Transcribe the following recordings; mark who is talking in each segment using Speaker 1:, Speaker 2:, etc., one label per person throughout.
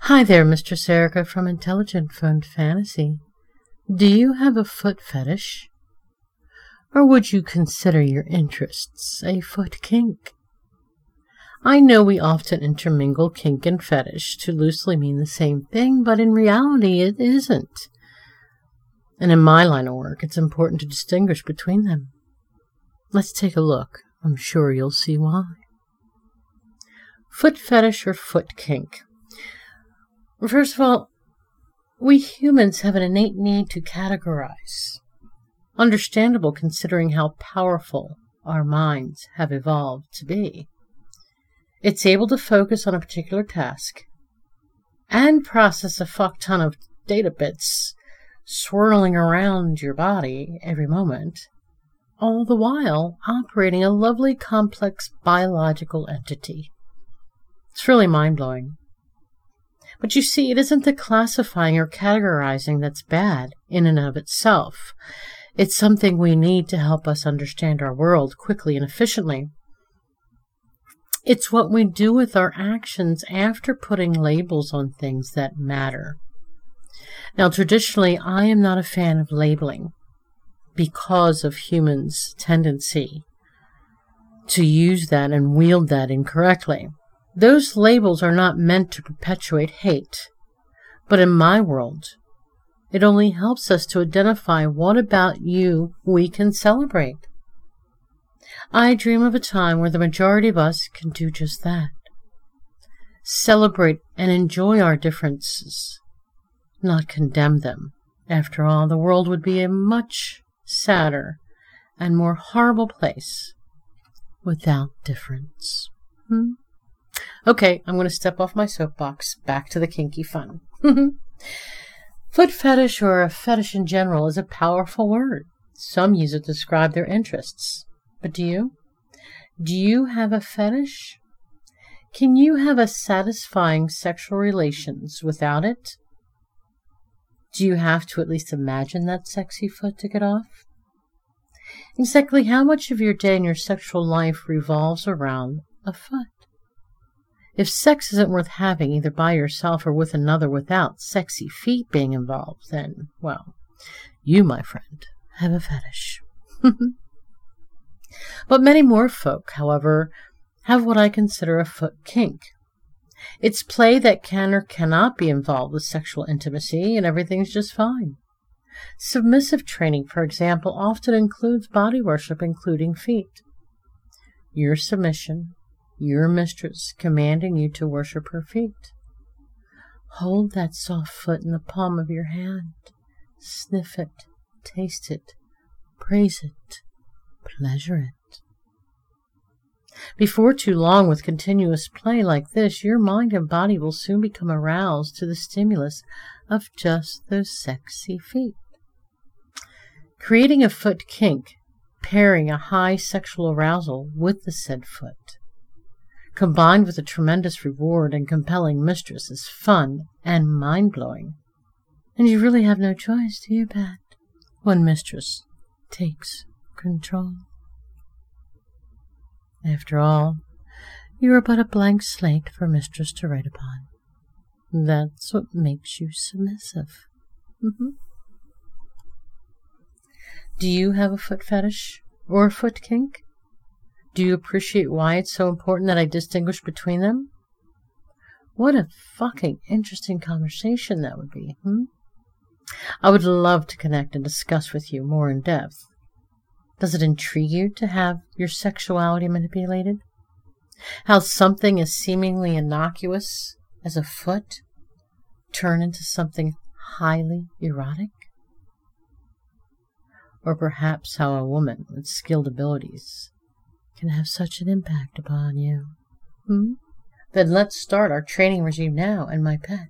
Speaker 1: Hi there, Mr. Serica from Intelligent Fun Fantasy. Do you have a foot fetish? Or would you consider your interests a foot kink? I know we often intermingle kink and fetish to loosely mean the same thing, but in reality it isn't. And in my line of work, it's important to distinguish between them. Let's take a look. I'm sure you'll see why. Foot fetish or foot kink. First of all, we humans have an innate need to categorize. Understandable considering how powerful our minds have evolved to be. It's able to focus on a particular task and process a fuck ton of data bits swirling around your body every moment, all the while operating a lovely complex biological entity. It's really mind-blowing. But you see, it isn't the classifying or categorizing that's bad in and of itself. It's something we need to help us understand our world quickly and efficiently. It's what we do with our actions after putting labels on things that matter. Now, traditionally, I am not a fan of labeling because of humans' tendency to use that and wield that incorrectly. Those labels are not meant to perpetuate hate, but in my world, it only helps us to identify what about you we can celebrate. I dream of a time where the majority of us can do just that. Celebrate and enjoy our differences, not condemn them. After all, the world would be a much sadder and more horrible place without difference. Okay, I'm going to step off my soapbox. Back to the kinky fun. Foot fetish, or a fetish in general, is a powerful word. Some use it to describe their interests. But do you? Do you have a fetish? Can you have a satisfying sexual relations without it? Do you have to at least imagine that sexy foot to get off? Exactly how much of your day and your sexual life revolves around a foot? If sex isn't worth having either by yourself or with another without sexy feet being involved, then, well, you, my friend, have a fetish. But many more folk, however, have what I consider a foot kink. It's play that can or cannot be involved with sexual intimacy, and everything's just fine. Submissive training, for example, often includes body worship, including feet. Your submission, your mistress commanding you to worship her feet. Hold that soft foot in the palm of your hand. Sniff it, taste it, praise it, pleasure it. Before too long, with continuous play like this, your mind and body will soon become aroused to the stimulus of just those sexy feet. Creating a foot kink, pairing a high sexual arousal with the said foot, combined with a tremendous reward and compelling mistress, is fun and mind-blowing. And you really have no choice, do you, Pat? When mistress takes control. After all, you are but a blank slate for mistress to write upon. That's what makes you submissive. Do you have a foot fetish or a foot kink? Do you appreciate why it's so important that I distinguish between them? What a fucking interesting conversation that would be, I would love to connect and discuss with you more in depth. Does it intrigue you to have your sexuality manipulated? How something as seemingly innocuous as a foot turn into something highly erotic? Or perhaps how a woman with skilled abilities can have such an impact upon you. Then let's start our training regime now, and my pet.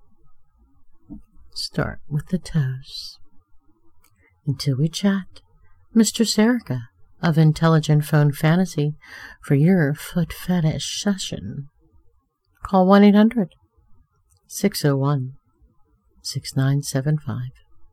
Speaker 1: Start with the toes. Until we chat, Mr. Serica of Intelligent Phone Fantasy for your foot fetish session. Call 1-800-601-6975.